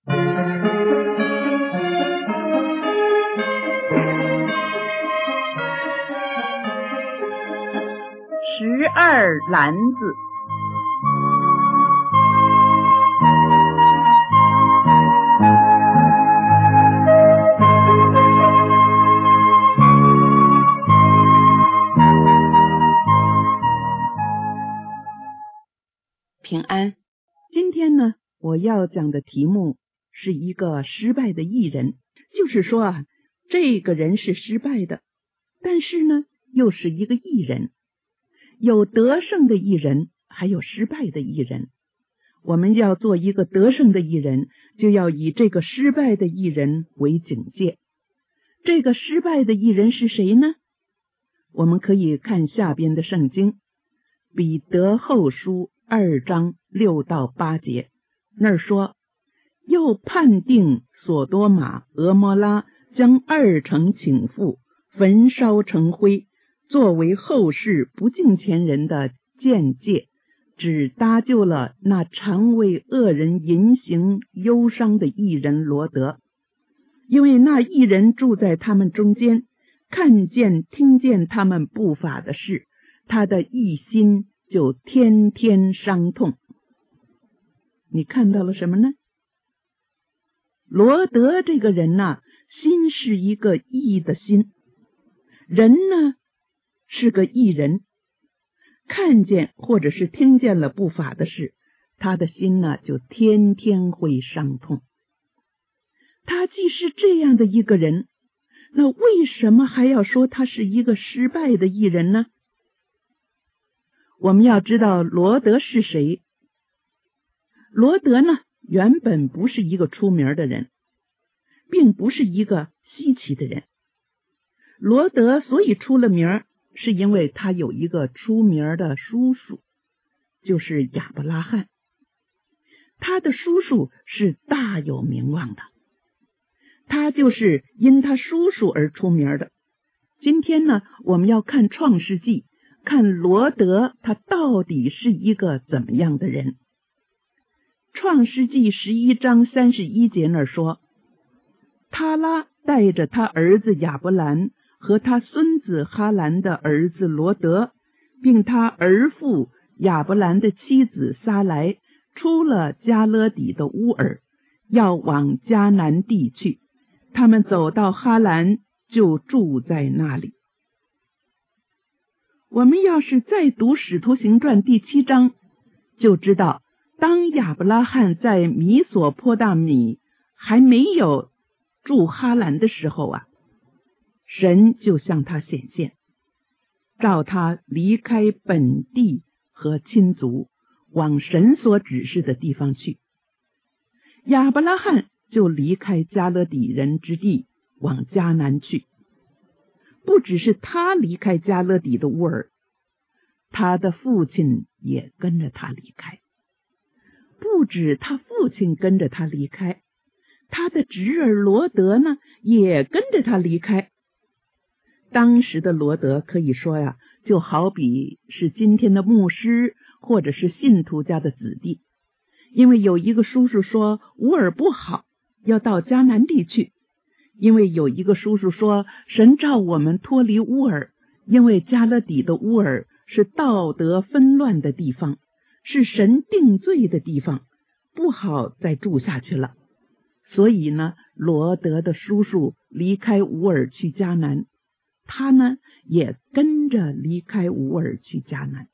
12篮子。平安，今天呢，我要讲的题目是一个失败的艺人，就是说这个人是失败的，但是呢，又是一个艺人。有得胜的艺人，还有失败的艺人。我们要做一个得胜的艺人，就要以这个失败的艺人为警戒。这个失败的艺人是谁呢？我们可以看下边的圣经，彼得后书2章6到8节，那儿说，又判定索多玛、俄摩拉，将2城倾覆，焚烧成灰，作为后世不敬虔人的鉴戒，只搭救了那常为恶人淫行忧伤的义人罗德。因为那义人住在他们中间，看见听见他们不法的事，他的义心就天天伤痛。你看到了什么呢？罗德这个人呢，心是一个义的心，人呢是个义人，看见或者是听见了不法的事，他的心呢就天天会伤痛。他既是这样的一个人，那为什么还要说他是一个失败的艺人呢？我们要知道罗德是谁。罗德呢，原本不是一个出名的人，并不是一个稀奇的人。罗德所以出了名，是因为他有一个出名的叔叔，就是亚伯拉罕。他的叔叔是大有名望的，他就是因他叔叔而出名的。今天呢，我们要看创世纪，看罗德他到底是一个怎么样的人。创世纪11章31节那儿说，他拉带着他儿子亚伯兰和他孙子哈兰的儿子罗德，并他儿父亚伯兰的妻子撒来，出了加勒底的乌尔，要往迦南地去。他们走到哈兰，就住在那里。我们要是再读使徒行传第7章，就知道当亚伯拉罕在米索波大米还没有住哈兰的时候啊，神就向他显现，召他离开本地和亲族，往神所指示的地方去。亚伯拉罕就离开加勒底人之地，往迦南去。不只是他离开加勒底的乌尔，他的父亲也跟着他离开。不止他父亲跟着他离开，他的侄儿罗德呢，也跟着他离开。当时的罗德可以说呀，就好比是今天的牧师或者是信徒家的子弟。因为有一个叔叔说乌尔不好，要到迦南地去。因为有一个叔叔说，神召我们脱离乌尔，因为加勒底的乌尔是道德纷乱的地方，是神定罪的地方，不好再住下去了。所以呢，罗德的叔叔离开乌尔去迦南，他呢也跟着离开乌尔去迦南。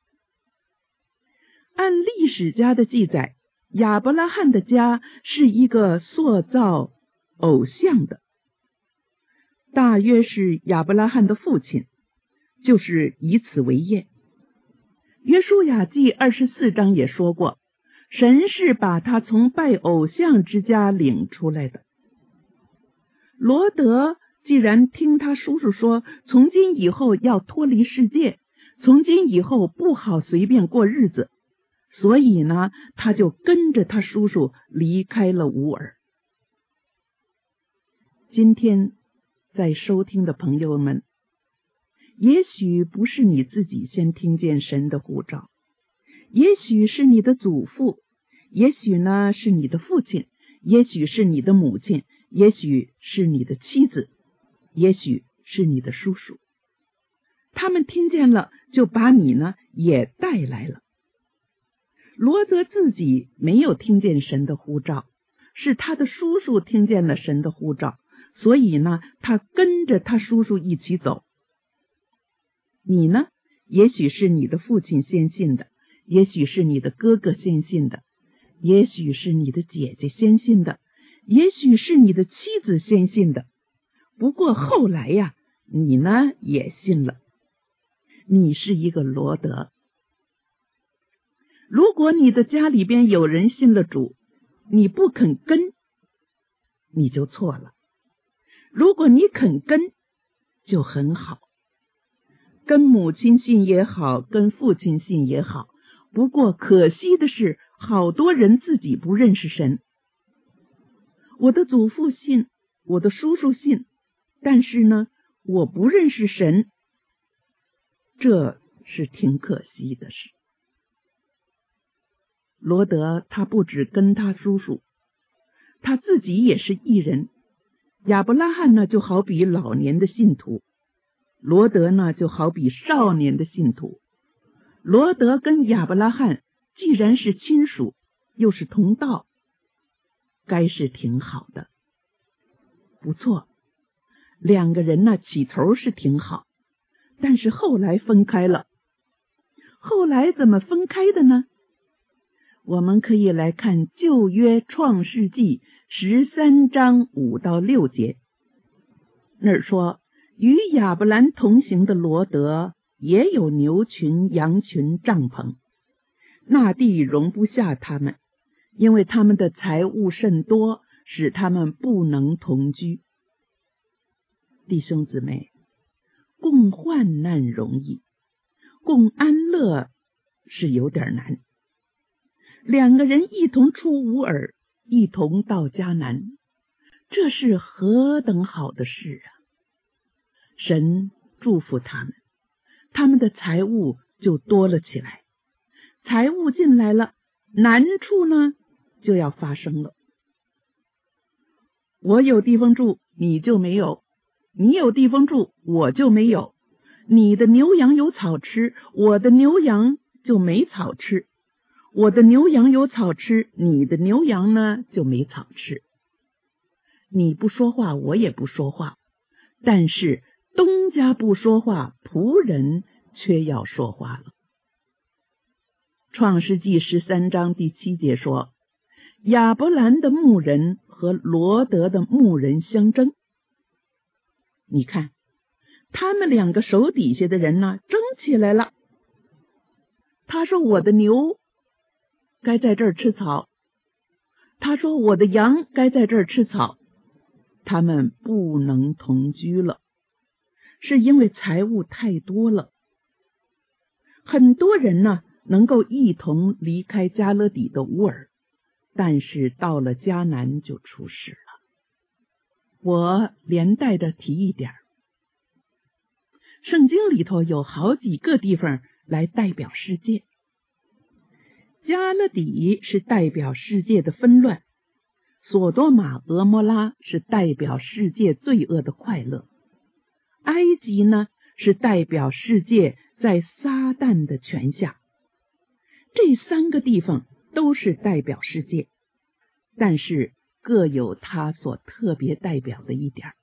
按历史家的记载，亚伯拉罕的家是一个塑造偶像的，大约是亚伯拉罕的父亲，就是以此为业。约书亚记24章也说过，神是把他从拜偶像之家领出来的。罗德既然听他叔叔说，从今以后要脱离世界，从今以后不好随便过日子，所以呢，他就跟着他叔叔离开了乌尔。今天在收听的朋友们，也许不是你自己先听见神的呼召，也许是你的祖父，也许呢是你的父亲， 也许是你的母亲，也许是你的妻子，也许是你的叔叔。他们听见了，就把你呢也带来了。罗德自己没有听见神的呼召，是他的叔叔听见了神的呼召，所以呢，他跟着他叔叔一起走。你呢，也许是你的父亲先信的，也许是你的哥哥先信的，也许是你的姐姐先信的，也许是你的妻子先信的。不过后来呀，你呢也信了。你是一个罗德。如果你的家里边有人信了主，你不肯跟，你就错了。如果你肯跟，就很好。跟母亲信也好，跟父亲信也好，不过可惜的是，好多人自己不认识神。我的祖父信，我的叔叔信，但是呢，我不认识神，这是挺可惜的事。罗德他不只跟他叔叔，他自己也是义人。亚伯拉罕呢，就好比老年的信徒，罗德呢，就好比少年的信徒。罗德跟亚伯拉罕既然是亲属，又是同道，该是挺好的。不错，两个人呢，起头是挺好，但是后来分开了。后来怎么分开的呢？我们可以来看旧约创世纪13章5到6节，那儿说，与亚伯兰同行的罗德也有牛群、羊群、帐篷，那地容不下他们，因为他们的财物甚多，使他们不能同居。弟兄姊妹，共患难容易，共安乐是有点难。两个人一同出乌尔，一同到迦南，这是何等好的事啊！神祝福他们，他们的财物就多了起来。财物进来了，难处呢就要发生了。我有地方住，你就没有；你有地方住，我就没有。你的牛羊有草吃，我的牛羊就没草吃。我的牛羊有草吃，你的牛羊呢就没草吃。你不说话，我也不说话，但是东家不说话，仆人却要说话了。创世纪13章第7节说，亚伯兰的牧人和罗德的牧人相争。你看，他们两个手底下的人呢争起来了。他说我的牛该在这儿吃草，他说我的羊该在这儿吃草，他们不能同居了，是因为财物太多了。很多人呢能够一同离开加勒底的乌尔，但是到了迦南就出事了。我连带着提一点，圣经里头有好几个地方来代表世界。加勒底是代表世界的纷乱，索多玛、俄摩拉是代表世界罪恶的快乐，埃及呢是代表世界在撒旦的权下。这三个地方都是代表世界，但是各有它所特别代表的一点。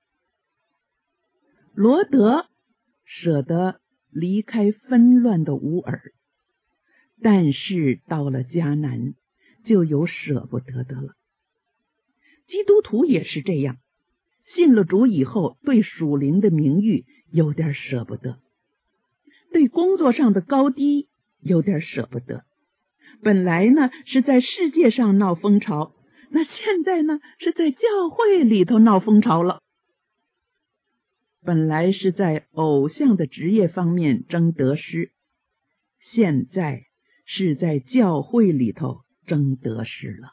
罗德舍得离开纷乱的乌尔，但是到了迦南就有舍不得的了。基督徒也是这样，信了主以后，对属灵的名誉有点舍不得，对工作上的高低有点舍不得。本来呢是在世界上闹风潮，那现在呢是在教会里头闹风潮了。本来是在偶像的职业方面争得失，现在是在教会里头争得失了。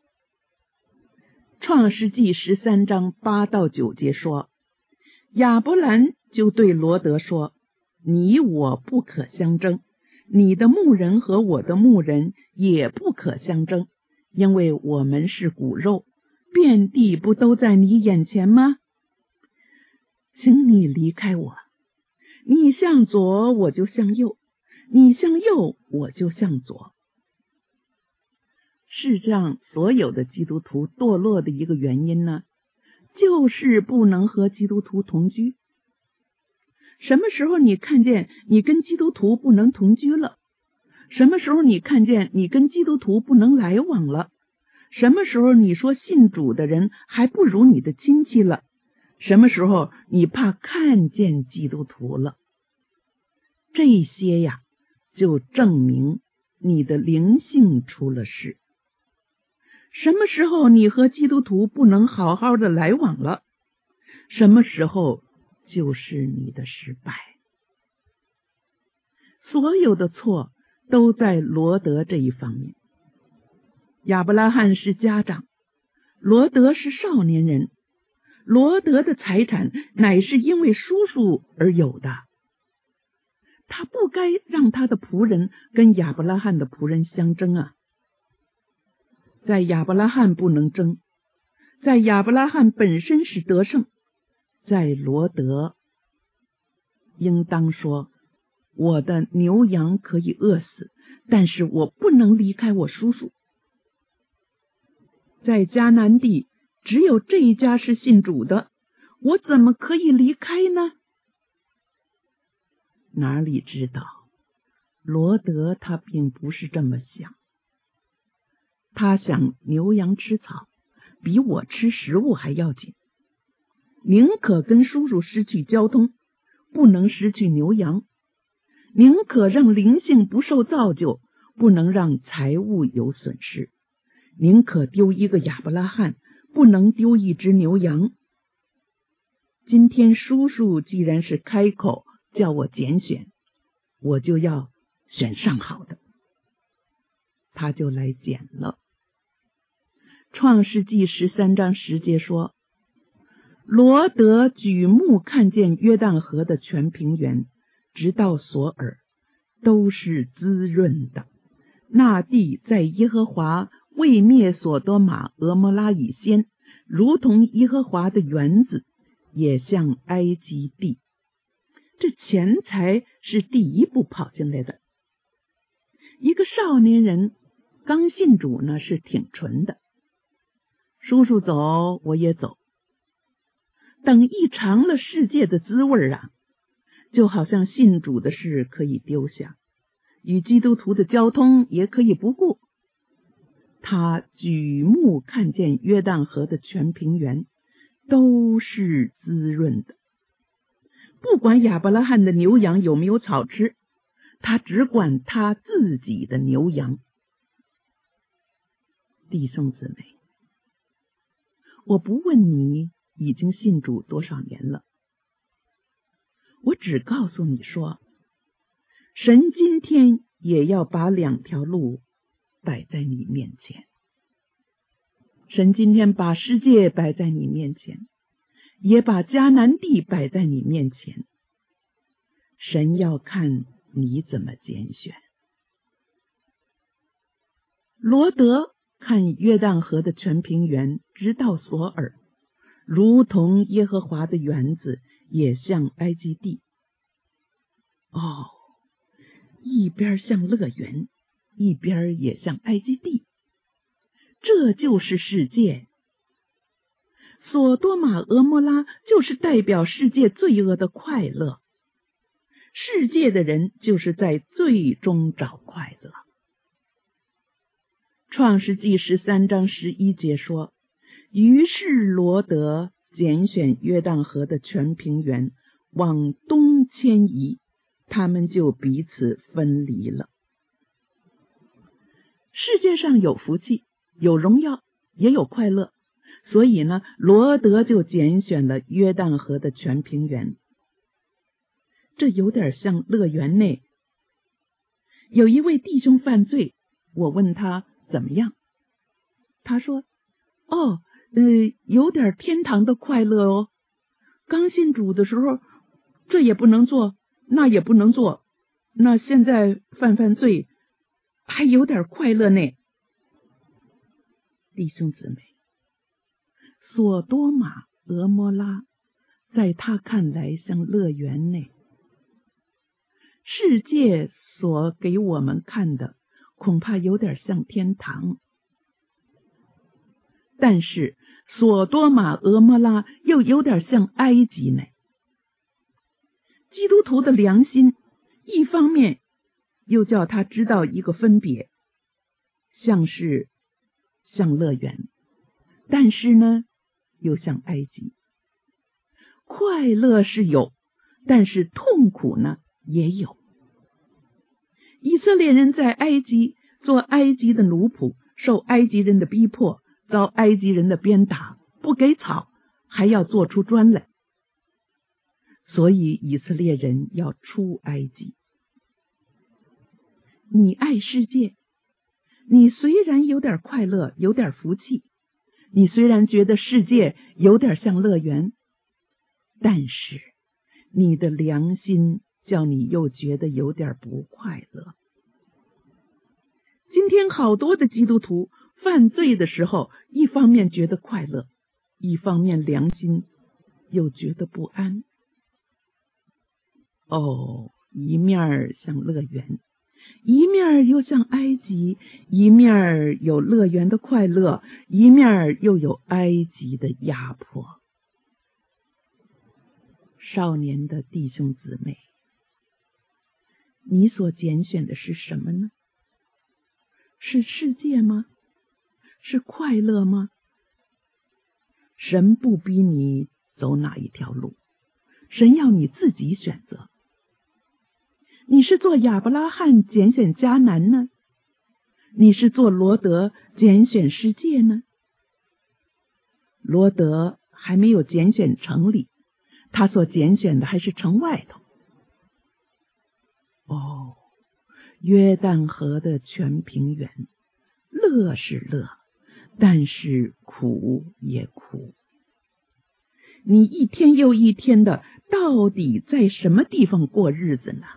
创世纪13章8到9节说，亚伯兰就对罗德说，你我不可相争，你的牧人和我的牧人也不可相争，因为我们是骨肉， 遍地不都在你眼前吗？请你离开我，你向左我就向右，你向右我就向左。世上所有的基督徒堕落的一个原因呢，就是不能和基督徒同居。什么时候你看见你跟基督徒不能同居了？什么时候你看见你跟基督徒不能来往了？什么时候你说信主的人还不如你的亲戚了？什么时候你怕看见基督徒了？这些呀，就证明你的灵性出了事。什么时候你和基督徒不能好好的来往了？什么时候就是你的失败。所有的错都在罗德这一方面。亚伯拉罕是家长，罗德是少年人。罗德的财产乃是因为叔叔而有的，他不该让他的仆人跟亚伯拉罕的仆人相争啊。在亚伯拉罕不能争，在亚伯拉罕本身是得胜，在罗德应当说，我的牛羊可以饿死，但是我不能离开我叔叔。在迦南地只有这一家是信主的，我怎么可以离开呢？哪里知道，罗德他并不是这么想。他想牛羊吃草比我吃食物还要紧，宁可跟叔叔失去交通，不能失去牛羊；宁可让灵性不受造就，不能让财物有损失；宁可丢一个亚伯拉罕，不能丢一只牛羊。今天叔叔既然是开口叫我拣选，我就要选上好的。他就来拣了。创世纪13章10节说，罗德举目看见约旦河的全平原，直到索尔，都是滋润的。那地在耶和华未灭所多玛俄摩拉以先，如同耶和华的园子，也像埃及地。这钱财是第一步跑进来的。一个少年人刚信主呢，是挺纯的，叔叔走我也走。等一尝了世界的滋味啊，就好像信主的事可以丢下，与基督徒的交通也可以不顾。他举目看见约旦河的全平原，都是滋润的。不管亚伯拉罕的牛羊有没有草吃，他只管他自己的牛羊。弟兄姊妹，我不问你已经信主多少年了，我只告诉你说，神今天也要把两条路摆在你面前。神今天把世界摆在你面前，也把迦南地摆在你面前。神要看你怎么拣选。罗德看约旦河的全平原，直到索尔，如同耶和华的园子，也像埃及地。哦，一边像乐园，一边也像埃及地。这就是世界。索多玛俄摩拉就是代表世界罪恶的快乐。世界的人就是在罪中找快乐。创世纪13章11节说，于是罗德拣选约旦河的全平原，往东迁移，他们就彼此分离了。世界上有福气，有荣耀，也有快乐，所以呢，罗德就拣选了约旦河的全平原。这有点像乐园内。有一位弟兄犯罪，我问他怎么样，他说，有点天堂的快乐哦。刚信主的时候，这也不能做，那也不能做，那现在犯罪，还有点快乐呢。弟兄姊妹， 索多玛、俄摩拉在他看来像乐园呢。世界所给我们看的恐怕有点像天堂，但是索多玛、俄摩拉又有点像埃及呢。基督徒的良心一方面又叫他知道一个分别，像乐园，但是呢又像埃及。快乐是有，但是痛苦呢也有。以色列人在埃及做埃及的奴仆，受埃及人的逼迫，遭埃及人的鞭打，不给草，还要做出砖来。所以以色列人要出埃及。你爱世界，你虽然有点快乐，有点福气，你虽然觉得世界有点像乐园，但是你的良心叫你又觉得有点不快乐。今天好多的基督徒犯罪的时候，一方面觉得快乐，一方面良心又觉得不安。一面像乐园，一面又像埃及，一面有乐园的快乐，一面又有埃及的压迫。少年的弟兄姊妹，你所拣选的是什么呢？是世界吗？是快乐吗？神不逼你走哪一条路，神要你自己选择。你是做亚伯拉罕拣选迦南呢？你是做罗得拣选世界呢？罗得还没有拣选城里，他所拣选的还是城外头。约旦河的全平原，乐是乐，但是苦也苦。你一天又一天的，到底在什么地方过日子呢？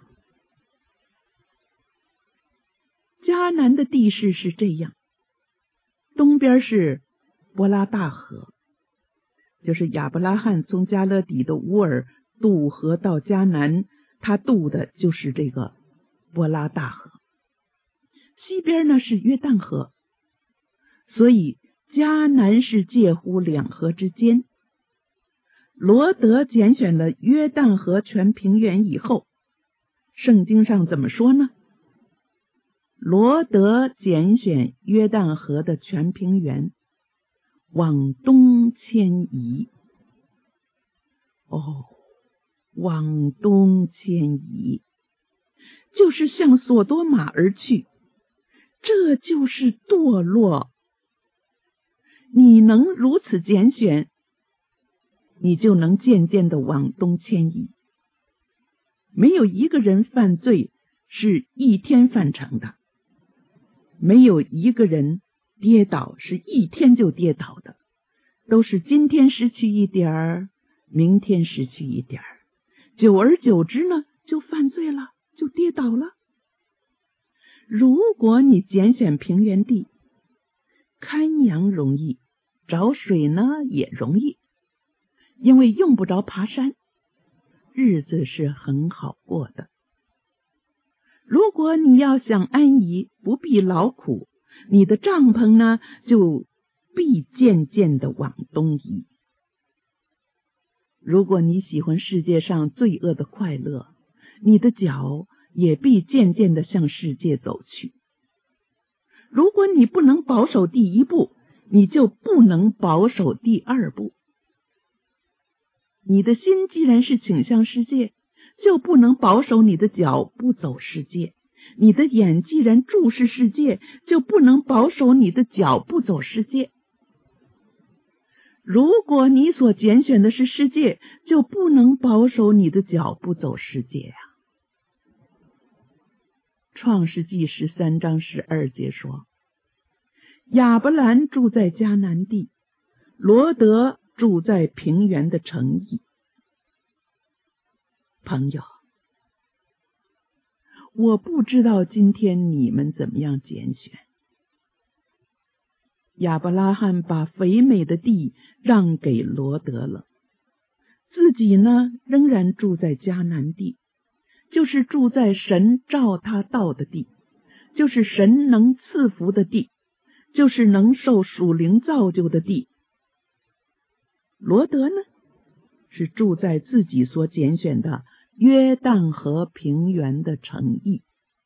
迦南的地势是这样，东边是伯拉大河，就是亚伯拉罕从加勒底的乌尔渡河到迦南，他渡的就是这个伯拉大河。西边呢是约旦河，所以迦南是介乎两河之间。罗得拣选了约旦河全平原以后，圣经上怎么说呢？罗得拣选约旦河的全平原，往东迁移。往东迁移，就是向索多玛而去，这就是堕落。你能如此拣选，你就能渐渐的往东迁移。没有一个人犯罪是一天犯成的，没有一个人跌倒是一天就跌倒的，都是今天失去一点儿，明天失去一点儿，久而久之呢，就犯罪了，就跌倒了。如果你拣选平原地，看羊容易，找水呢也容易，因为用不着爬山，日子是很好过的。如果你要想安逸，不必劳苦，你的帐篷呢就必渐渐的往东移。如果你喜欢世界上罪恶的快乐，你的脚也必渐渐的向世界走去。如果你不能保守第一步，你就不能保守第二步。你的心既然是倾向世界，就不能保守你的脚不走世界。你的眼既然注视世界，就不能保守你的脚不走世界。如果你所拣选的是世界，就不能保守你的脚不走世界呀。创世纪13章12节说，亚伯兰住在迦南地，罗得住在平原的城邑。朋友，我不知道今天你们怎么样拣选， 亚伯拉罕把肥美的地让给罗得了，自己呢仍然住在迦南地，就是住在神召他到的地，就是神能赐福的地，就是能受属灵造就的地。罗得呢，是住在自己所拣选的约旦河平原的城邑。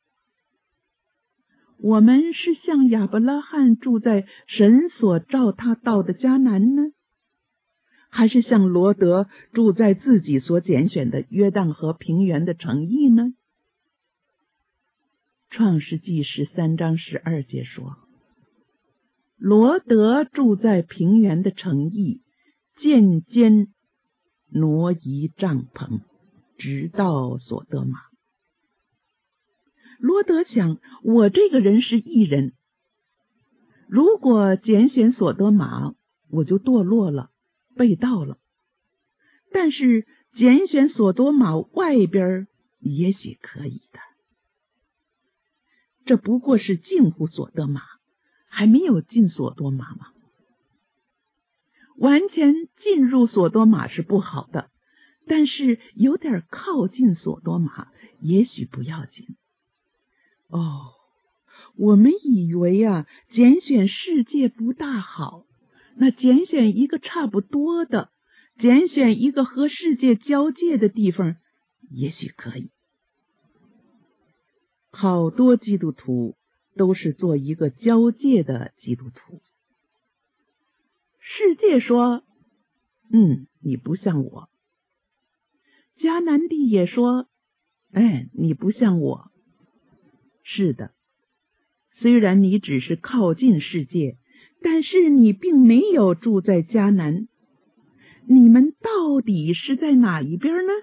我们是像亚伯拉罕住在神所召他到的迦南呢，还是像罗得住在自己所拣选的约旦河平原的城邑呢？创世纪13章12节说，罗得住在平原的城邑，渐渐挪移帐篷，直到所得玛。罗得想，我这个人是义人，如果拣选所得玛，我就堕落了，被盗了。但是拣选所得玛外边也许可以的。这不过是近乎所得玛，还没有进所多玛嘛。完全进入所多玛是不好的，但是有点靠近所多玛也许不要紧。我们以为拣选世界不大好，那拣选一个差不多的，拣选一个和世界交界的地方也许可以。好多基督徒都是做一个交界的基督徒。世界说，你不像我。迦南地也说，你不像我。是的，虽然你只是靠近世界，但是你并没有住在迦南。你们到底是在哪一边呢？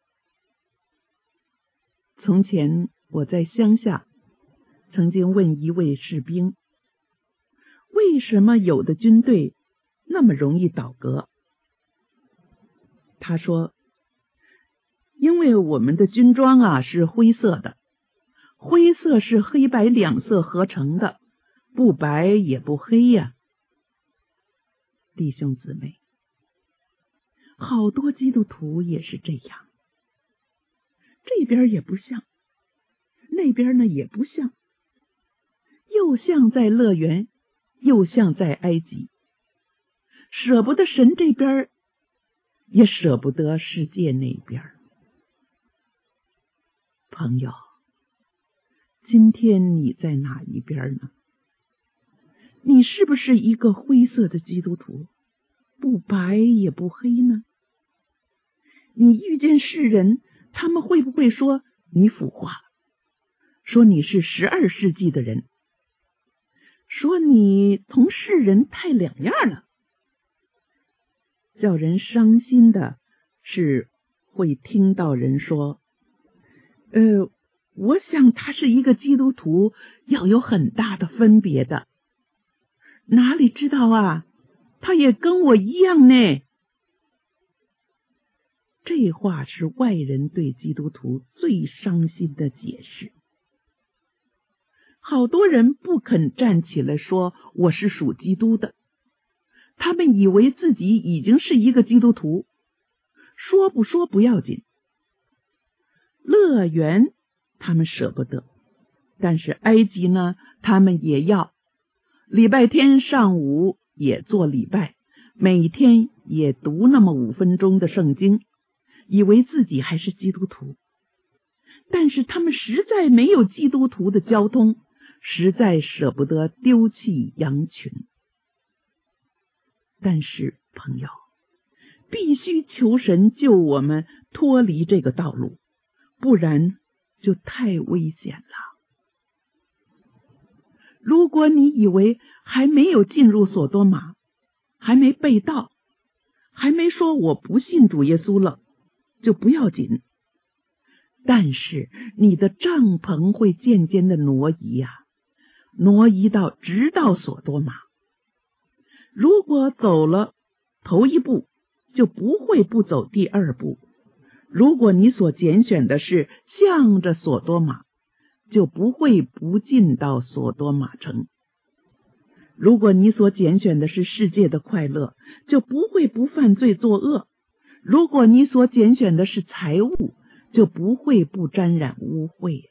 从前我在乡下曾经问一位士兵，为什么有的军队那么容易倒戈？他说，因为我们的军装是灰色的，灰色是黑白两色合成的，不白也不黑呀。弟兄姊妹，好多基督徒也是这样，这边也不像，那边呢也不像，又像在乐园，又像在埃及，舍不得神这边，也舍不得世界那边。朋友，今天你在哪一边呢？你是不是一个灰色的基督徒，不白也不黑呢？你遇见世人，他们会不会说你腐化，说你是12世纪的人，说你同世人太两样了？叫人伤心的是会听到人说，我想他是一个基督徒，要有很大的分别的。哪里知道他也跟我一样呢。这话是外人对基督徒最伤心的解释。好多人不肯站起来说我是属基督的，他们以为自己已经是一个基督徒，说不说不要紧。乐园他们舍不得，但是埃及呢，他们也要。礼拜天上午也做礼拜，每天也读那么5分钟的圣经，以为自己还是基督徒。但是他们实在没有基督徒的交通，实在舍不得丢弃羊群。但是朋友，必须求神救我们脱离这个道路，不然就太危险了。如果你以为还没有进入所多玛，还没被盗，还没说我不信主耶稣了，就不要紧。但是你的帐篷会渐渐的挪移挪移直到所多玛。如果走了头一步，就不会不走第2步。如果你所拣选的是向着所多玛，就不会不进到所多玛城。 如果你所拣选的是世界的快乐，就不会不犯罪作恶；如果你所拣选的是财物，就不会不沾染污秽。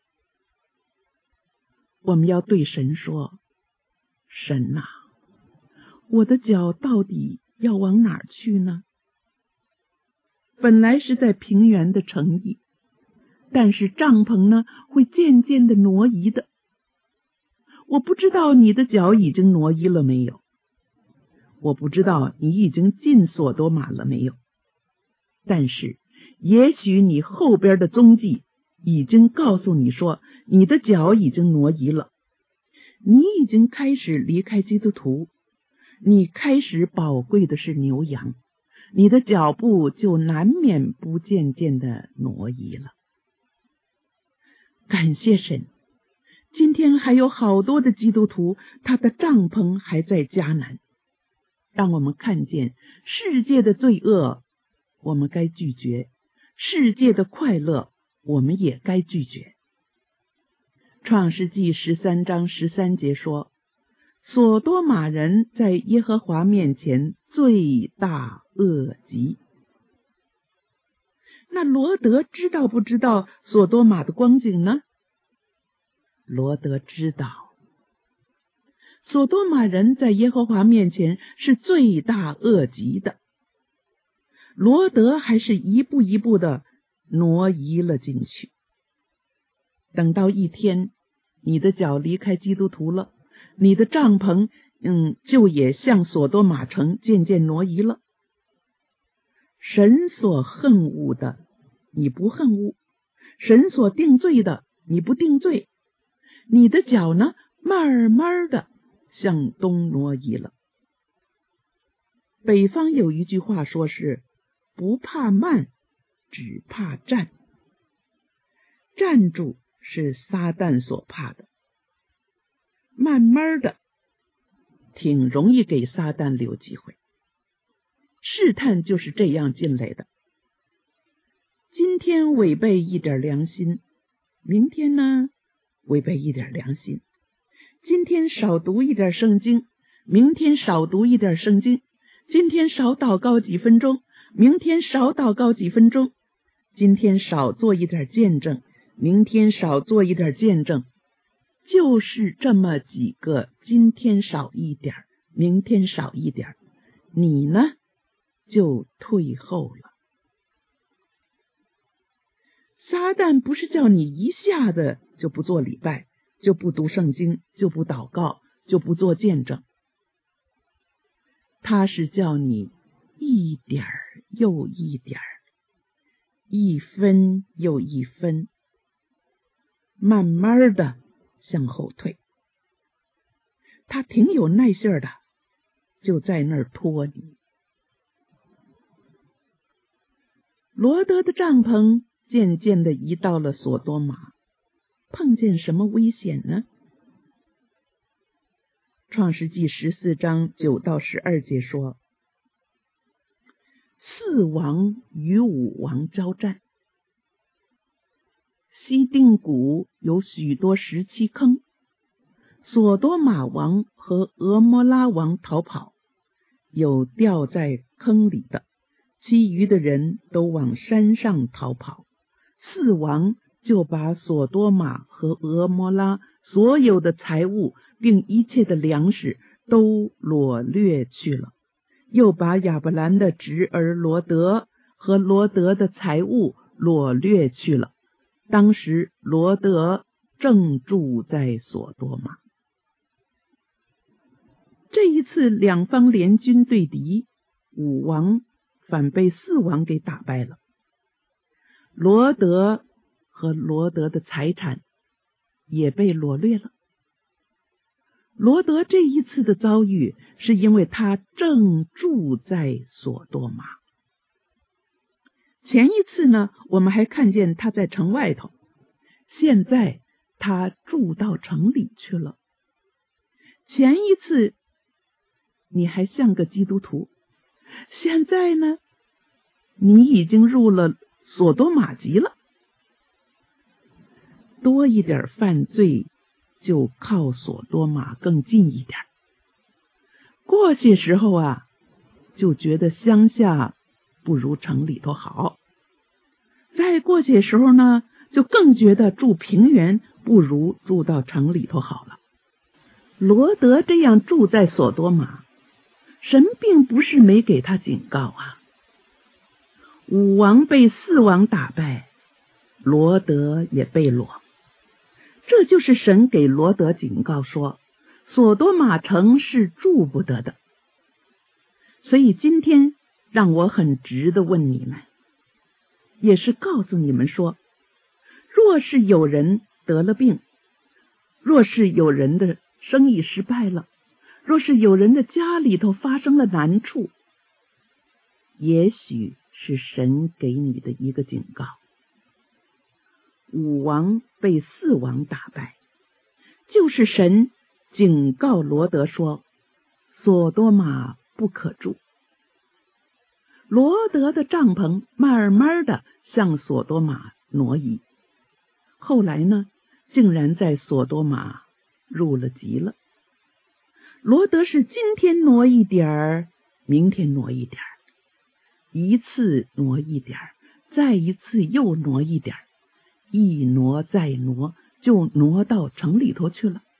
我们要对神说：神啊，我的脚到底要往哪儿去呢？本来是在平原的城邑，但是帐篷呢，会渐渐的挪移的。我不知道你的脚已经挪移了没有，我不知道你已经进所多玛了没有，但是也许你后边的踪迹已经告诉你说，你的脚已经挪移了，你已经开始离开基督徒，你开始宝贵的是牛羊，你的脚步就难免不渐渐的挪移了。感谢神，今天还有好多的基督徒，他的帐篷还在迦南。让我们看见世界的罪恶，我们该拒绝；世界的快乐，我们也该拒绝。创世纪13章13节说，所多玛人在耶和华面前罪大恶极。那罗得知道不知道所多玛的光景呢？罗得知道，所多玛人在耶和华面前是罪大恶极的。罗得还是一步一步的挪移了进去。等到一天，你的脚离开基督徒了，你的帐篷就也向所多玛城渐渐挪移了。神所恨恶的，你不恨恶；神所定罪的，你不定罪。你的脚呢，慢慢的向东挪移了。北方有一句话说是，不怕慢，只怕站。站住是撒旦所怕的，慢慢的挺容易给撒旦留机会。试探就是这样进来的。今天违背一点良心，明天呢违背一点良心。今天少读一点圣经，明天少读一点圣经。今天少祷告几分钟，明天少祷告几分钟。今天少做一点见证，明天少做一点见证。就是这么几个，今天少一点，明天少一点，你呢就退后了。撒旦不是叫你一下子就不做礼拜，就不读圣经，就不祷告，就不做见证。他是叫你一点又一点，一分又一分，慢慢的向后退。他挺有耐性的，就在那儿拖你。罗得的帐篷渐渐的移到了所多玛，碰见什么危险呢？创世纪14章9到12节说，4王与5王交战，西定谷有许多石砌坑，所多玛王和俄摩拉王逃跑，有掉在坑里的，其余的人都往山上逃跑。4王就把所多玛和俄摩拉所有的财物并一切的粮食都掳掠去了，又把亚伯兰的侄儿罗得和罗得的财物掳掠去了。当时罗得正住在所多玛。这一次两方联军对敌，5王反被4王给打败了。罗得和罗得的财产也被掳掠了。罗得这一次的遭遇是因为他正住在所多玛。前一次呢，我们还看见他在城外头，现在他住到城里去了。前一次你还像个基督徒，现在呢，你已经入了所多玛籍了。多一点犯罪，就靠所多玛更近一点。 过些时候啊，就觉得乡下不如城里头好。再过些时候呢，就更觉得住平原不如住到城里头好了。罗德这样住在索多玛，神并不是没给他警告啊。5王被4王打败，罗德也被掳，这就是神给罗德警告说，索多玛城是住不得的。所以今天让我很直地问你们，也是告诉你们说，若是有人得了病，若是有人的生意失败了，若是有人的家里头发生了难处，也许是神给你的一个警告。5王被4王打败，就是神警告罗德说，索多玛不可住。罗德的帐篷慢慢的向索多玛挪移，后来呢，竟然在索多玛入了籍了。罗德是今天挪一点儿，明天挪一点儿，一次挪一点儿，再一次又挪一点儿，一挪再挪，就挪到城里头去了。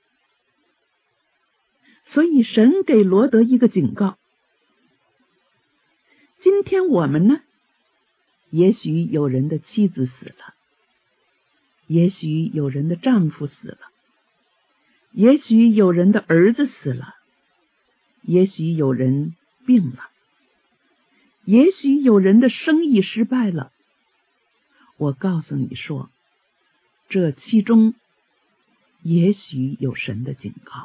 所以神给罗德一个警告。今天我们呢，也许有人的妻子死了，也许有人的丈夫死了，也许有人的儿子死了，也许有人病了，也许有人的生意失败了。我告诉你说，这其中也许有神的警告。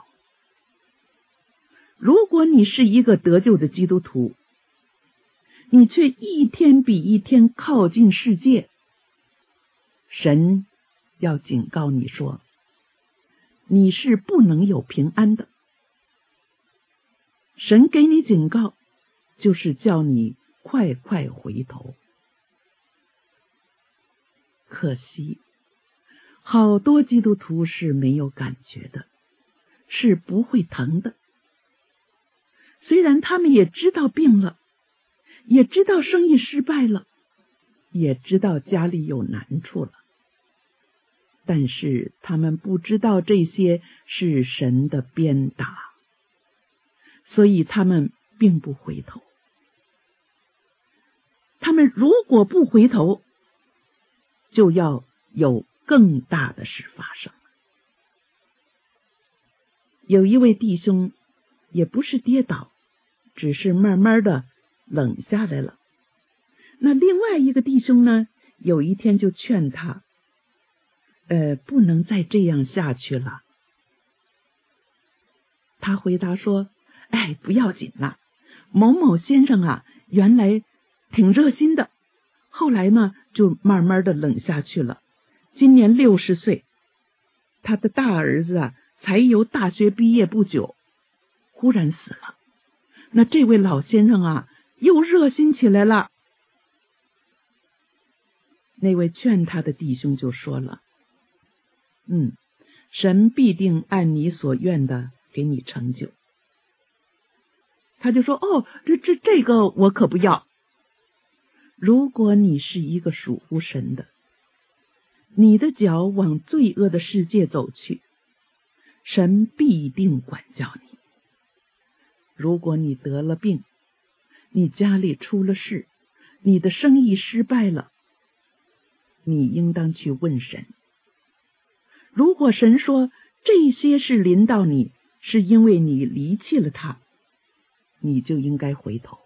如果你是一个得救的基督徒，你却一天比一天靠近世界，神要警告你说，你是不能有平安的。神给你警告，就是叫你快快回头。可惜，好多基督徒是没有感觉的，是不会疼的。虽然他们也知道病了，也知道生意失败了，也知道家里有难处了，但是他们不知道这些是神的鞭打，所以他们并不回头。他们如果不回头，就要有更大的事发生。有一位弟兄也不是跌倒，只是慢慢的冷下来了。那另外一个弟兄呢，有一天就劝他，不能再这样下去了。他回答说，不要紧啦，某某先生啊，原来挺热心的，后来呢，就慢慢的冷下去了。今年60岁，他的大儿子啊，才由大学毕业不久，忽然死了。那这位老先生啊，又热心起来了。那位劝他的弟兄就说了，神必定按你所愿的给你成就。他就说，这个我可不要。如果你是一个属乎神的，你的脚往罪恶的世界走去，神必定管教你。如果你得了病，你家里出了事，你的生意失败了，你应当去问神。如果神说这些事临到你，是因为你离弃了他，你就应该回头。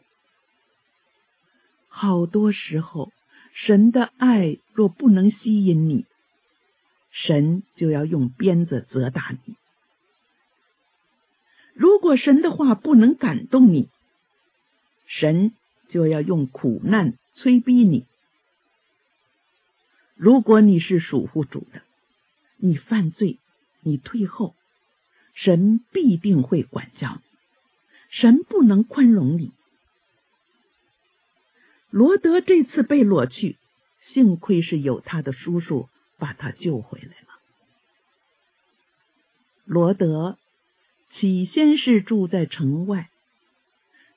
好多时候，神的爱若不能吸引你，神就要用鞭子责打你。如果神的话不能感动你，神就要用苦难催逼你。如果你是属乎主的，你犯罪，你退后，神必定会管教你，神不能宽容你。罗德这次被掳去，幸亏是有他的叔叔把他救回来了。罗德起先是住在城外，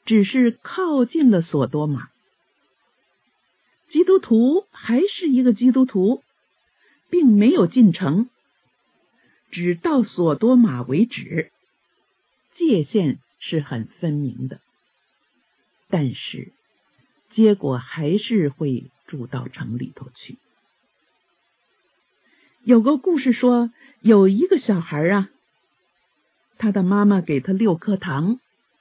只是靠近了索多玛。基督徒还是一个基督徒，并没有进城，只到索多玛为止，界限是很分明的。但是结果还是会住到城里头去。有个故事说，有一个小孩啊，他的妈妈给他6颗糖，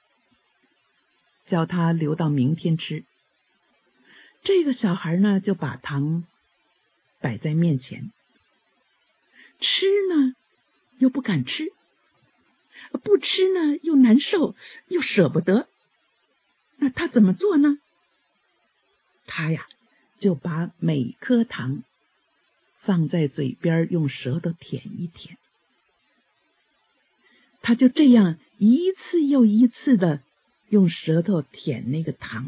叫他留到明天吃。这个小孩呢，就把糖摆在面前，吃呢又不敢吃，不吃呢又难受，又舍不得。那他怎么做呢？他呀，就把每颗糖放在嘴边，用舌头舔一舔。他就这样一次又一次的用舌头舔那个糖。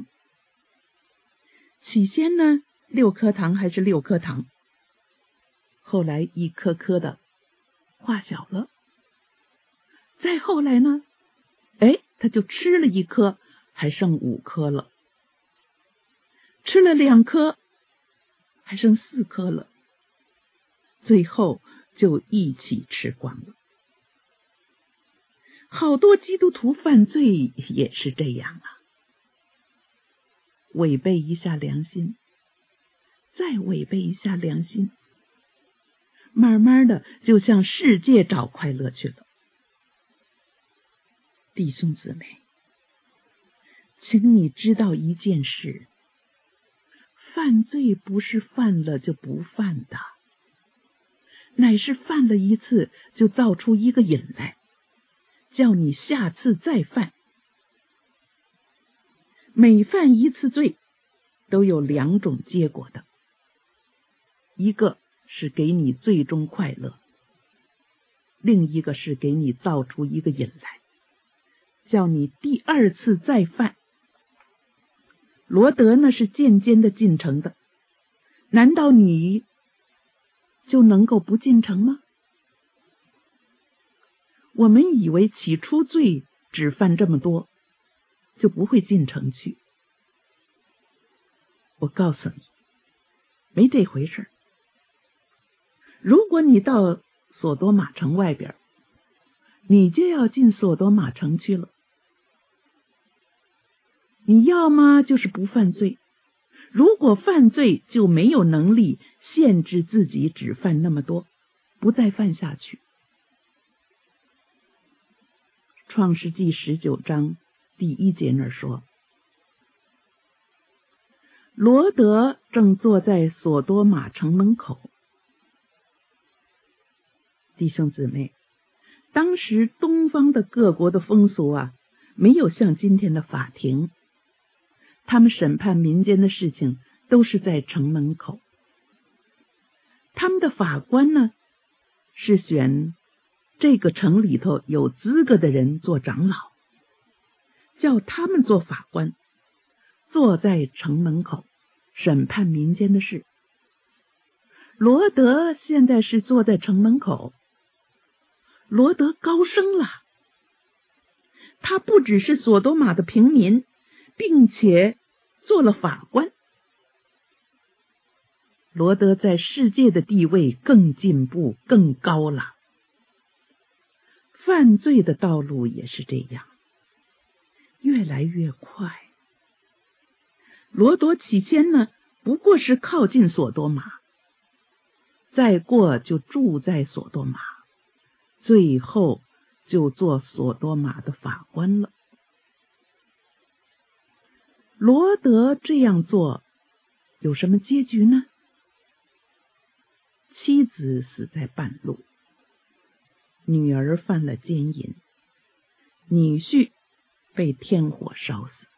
起先呢，6颗糖还是6颗糖，后来一颗颗的化小了。再后来呢，他就吃了1颗，还剩5颗了。吃了2颗，还剩4颗了。最后就一起吃光了。好多基督徒犯罪也是这样啊，违背一下良心，再违背一下良心，慢慢的就向世界找快乐去了。弟兄姊妹，请你知道一件事，犯罪不是犯了就不犯的，乃是犯了一次就造出一个瘾来，叫你下次再犯。每犯一次罪都有2种结果的，一个是给你最终快乐，另一个是给你造出一个瘾来，叫你第2次再犯。罗德呢是渐渐的进城的，难道你就能够不进城吗？我们以为起初罪只犯这么多，就不会进城去。我告诉你，没这回事。如果你到索多玛城外边，你就要进索多玛城去了。你要么就是不犯罪，如果犯罪就没有能力限制自己只犯那么多，不再犯下去。创世纪19章第1节那儿说，罗德正坐在索多玛城门口。弟兄姊妹，当时东方的各国的风俗啊，没有像今天的法庭，他们审判民间的事情都是在城门口。他们的法官呢，是选这个城里头有资格的人做长老，叫他们做法官，坐在城门口审判民间的事。罗德现在是坐在城门口，罗德高升了，他不只是索多玛的平民，并且做了法官。罗德在世界的地位更进步更高了。犯罪的道路也是这样，越来越快。罗德起先呢，不过是靠近索多玛，再过就住在索多玛，最后就做索多玛的法官了。罗德这样做有什么结局呢？妻子死在半路，女儿犯了奸淫，女婿被天火烧死。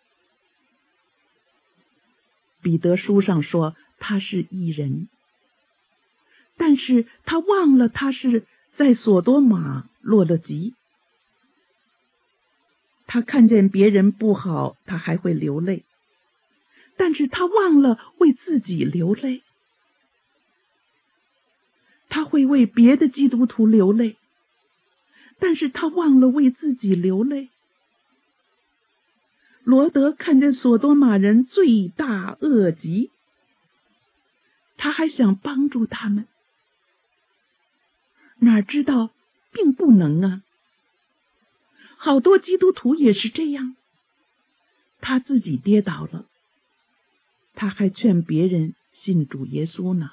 彼得书上说他是义人，但是他忘了他是在索多玛落了籍。他看见别人不好，他还会流泪，但是他忘了为自己流泪。他会为别的基督徒流泪，但是他忘了为自己流泪。 罗德看见索多玛人罪大恶极，他还想帮助他们，哪知道并不能啊！好多基督徒也是这样，他自己跌倒了，他还劝别人信主耶稣呢。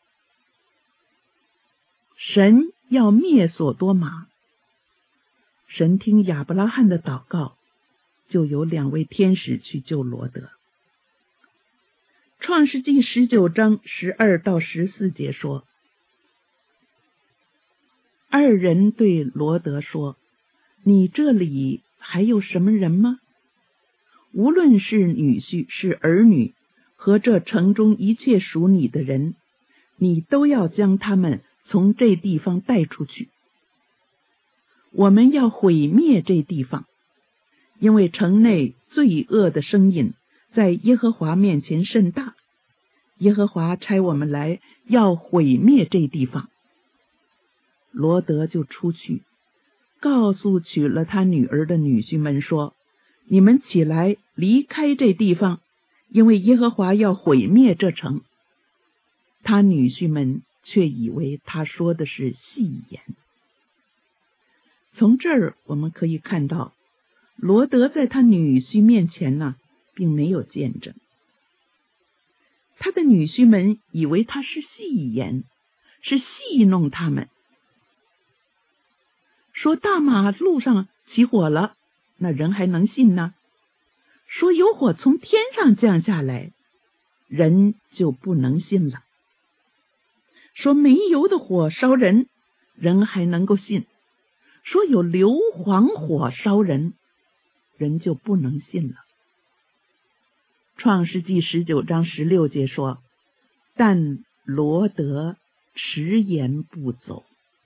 神要灭索多玛，神听亚伯拉罕的祷告，就有2位天使去救罗德。创世纪19章12到14节说，2人对罗德说，你这里还有什么人吗？无论是女婿是儿女和这城中一切属你的人，你都要将他们从这地方带出去。我们要毁灭这地方，因为城内罪恶的声音在耶和华面前甚大，耶和华差我们来要毁灭这地方。罗德就出去，告诉娶了他女儿的女婿们说，你们起来离开这地方，因为耶和华要毁灭这城。他女婿们却以为他说的是戏言。从这儿我们可以看到，罗德在他女婿面前呢，并没有见证。他的女婿们以为他是戏言，是戏弄他们，说大马路上起火了，那人还能信呢？说有火从天上降下来，人就不能信了。说没油的火烧人，人还能够信；说有硫磺火烧人，人就不能信了。创世纪19章16节说，但罗德迟延不走。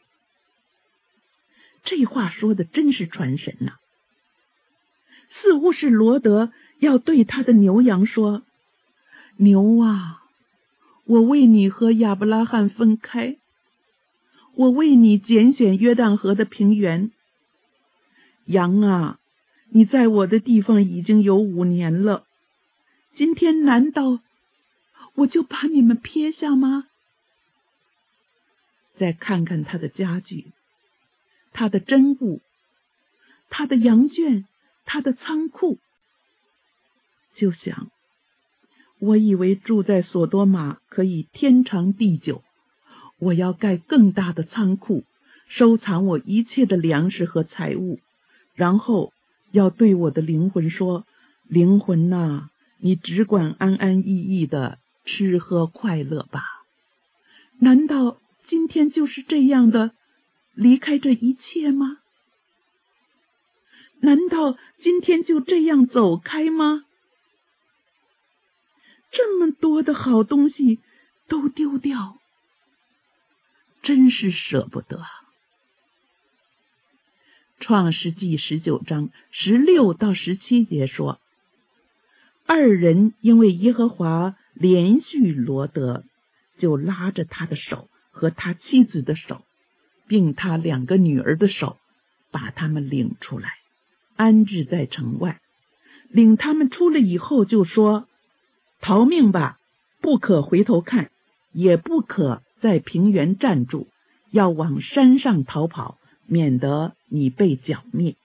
这话说的真是传神呐！似乎是罗德要对他的牛羊说，牛啊，我为你和亚伯拉罕分开，我为你拣选约旦河的平原。羊啊，你在我的地方已经有5年了，今天难道我就把你们撇下吗？再看看他的家具，他的珍物，他的羊圈，他的仓库，就想，我以为住在索多玛可以天长地久，我要盖更大的仓库，收藏我一切的粮食和财物，然后要对我的灵魂说，灵魂啊，你只管安安逸逸的吃喝快乐吧。难道今天就是这样的离开这一切吗？难道今天就这样走开吗？这么多的好东西都丢掉，真是舍不得。创世纪19章16到17节说，2人因为耶和华连续罗德，就拉着他的手和他妻子的手，并他2个女儿的手，把他们领出来，安置在城外。领他们出了以后，就说，逃命吧，不可回头看，也不可在平原站住，要往山上逃跑，免得你被剿灭。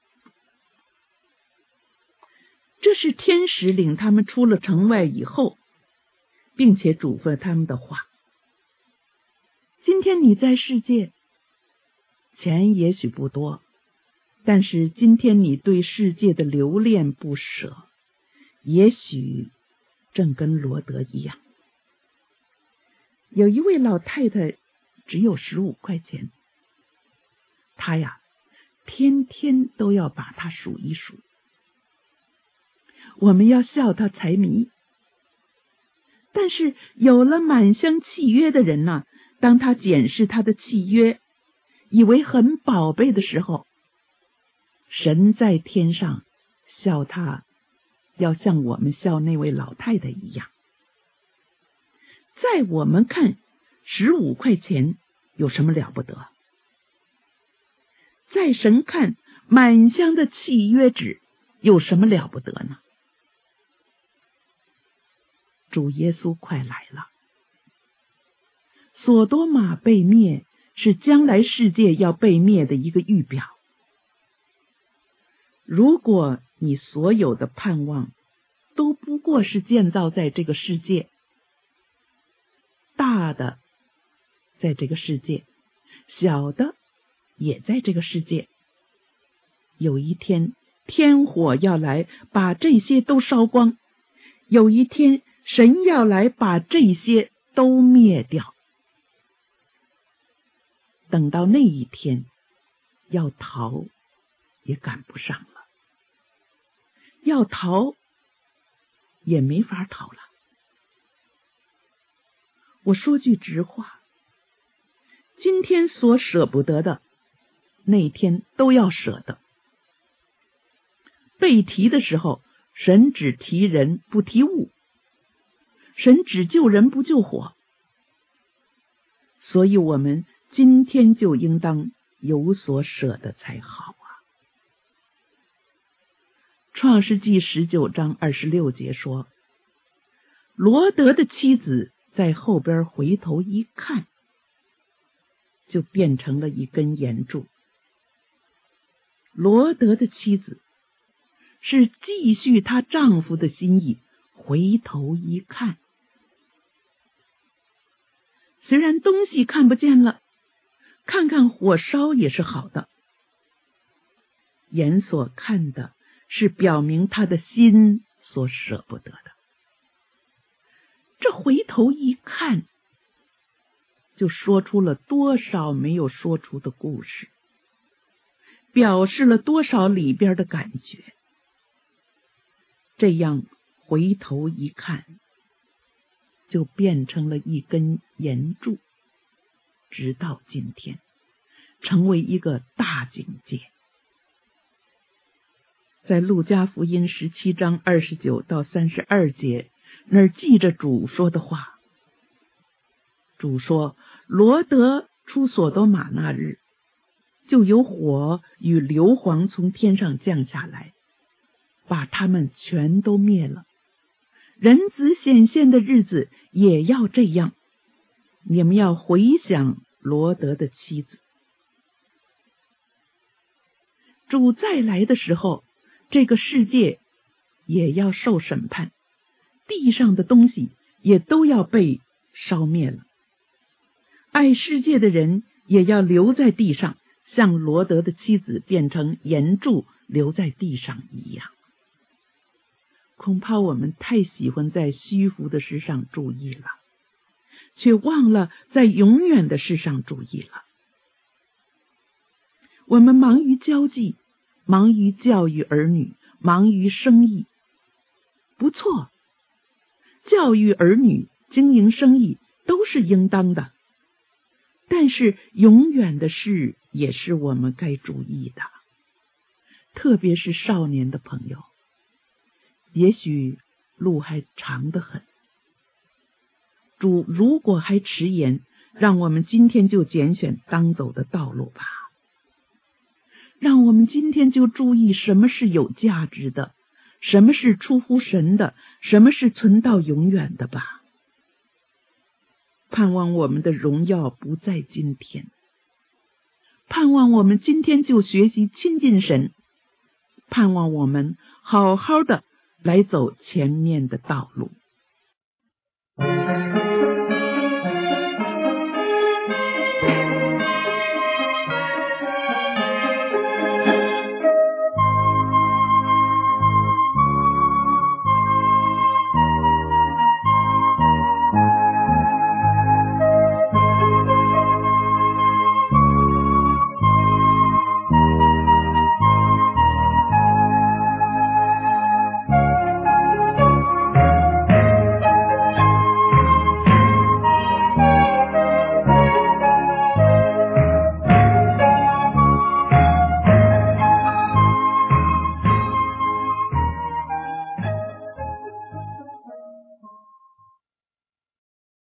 这是天使领他们出了城外以后，并且嘱咐他们的话。今天你在世界，钱也许不多，但是今天你对世界的留恋不舍，也许正跟罗德一样。有一位老太太只有15块钱，她呀，天天都要把它数一数。我们要笑他财迷，但是有了满箱契约的人呢，当他检视他的契约，以为很宝贝的时候，神在天上笑他，要像我们笑那位老太太一样。在我们看15块钱有什么了不得？在神看满箱的契约纸有什么了不得呢？主耶稣快来了，索多玛被灭是将来世界要被灭的一个预表。如果你所有的盼望都不过是建造在这个世界，大的在这个世界，小的也在这个世界，有一天天火要来把这些都烧光，有一天神要来把这些都灭掉。等到那一天，要逃也赶不上了，要逃也没法逃了。我说句直话，今天所舍不得的，那天都要舍的。被提的时候，神只提人不提物，神只救人不救火，所以我们今天就应当有所舍的才好啊。创世纪19章26节说，罗得的妻子在后边回头一看，就变成了一根岩柱。罗得的妻子是继续她丈夫的心意，回头一看，虽然东西看不见了，看看火烧也是好的。眼所看的是表明他的心所舍不得的。这回头一看，就说出了多少没有说出的故事，表示了多少里边的感觉。这样回头一看，就变成了一根岩柱，直到今天成为一个大警戒。在路加福音17章29到32节那儿记着主说的话。主说，罗得出所多玛那日，就有火与硫磺从天上降下来，把他们全都灭了。人子显现的日子也要这样。你们要回想罗得的妻子。主再来的时候，这个世界也要受审判，地上的东西也都要被烧灭了。爱世界的人也要留在地上，像罗得的妻子变成岩柱留在地上一样。恐怕我们太喜欢在虚浮的事上注意了，却忘了在永远的事上注意了。我们忙于交际，忙于教育儿女，忙于生意，不错，教育儿女、经营生意都是应当的，但是永远的事也是我们该注意的，特别是少年的朋友，也许路还长得很。主如果还迟延，让我们今天就拣选当走的道路吧。让我们今天就注意什么是有价值的，什么是出乎神的，什么是存到永远的吧。盼望我们的荣耀不在今天，盼望我们今天就学习亲近神，盼望我们好好的来走前面的道路。